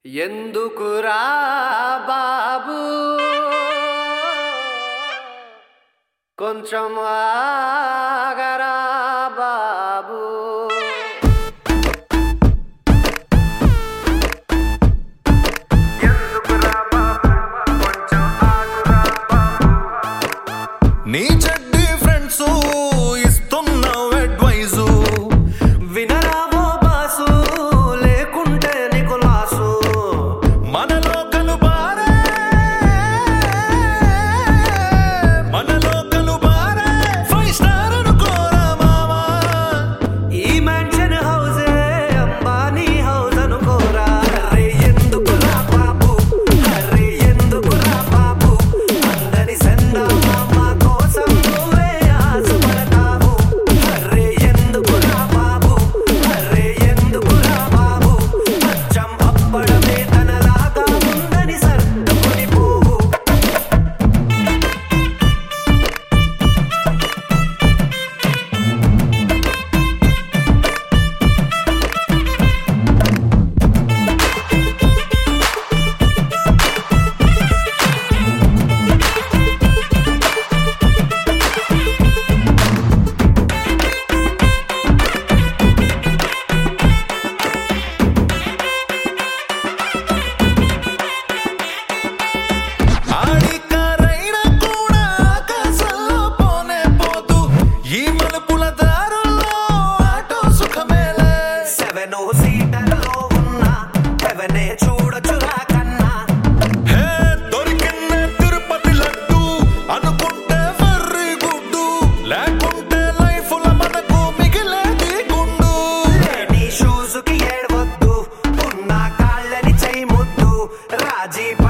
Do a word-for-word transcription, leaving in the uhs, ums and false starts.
ఎందుకురా బాబు కొంచెం ఆగరా బాబు ఎందుకురా బాబు కొంచెం ఆగరా బాబు నీ చెడ్డి ఫ్రెండ్స్ ఇస్తున్న అడ్వైస్ వినరావో బాసు లేకుంటే నీకు లాసు మనలో కలుబారే మనలో కలుబారే ఫైవ్ స్టార్ అనుకోరా మామా ఈ మ్యాన్షన్ హౌసే అంబానీ హౌస్ అనుకోరా అరే ఎందుకురా బాబు అరే ఎందుకురా బాబు అందరి సందమామ కోసం నువ్వే ఆశపడతావు అరే ఎందుకురా బాబు అరే ఎందుకురా బాబు అచ్చం అప్పడమే తనలాగా ఉందని సర్దుకుని పోవు ఆడికారైన కూడా ఆకాశంలో పోనే పోదు ఈ మలుపుల దారుల్లో ఆటో సుఖమేలే సెవెన్ సీటర్లో ఉన్న హెవెనే చూడొచ్చురా కన్నా హే దొరికిందే తిరుపతి లడ్డు అనుకుంటే వెర్రి గుడ్డు లేకుంటే లైఫ్ లో మనకు మిగిలేది గుండు నీ షూస్ కి ఏడవద్దు ఉన్న కాళ్ళని చేయి ముద్దు రాజీ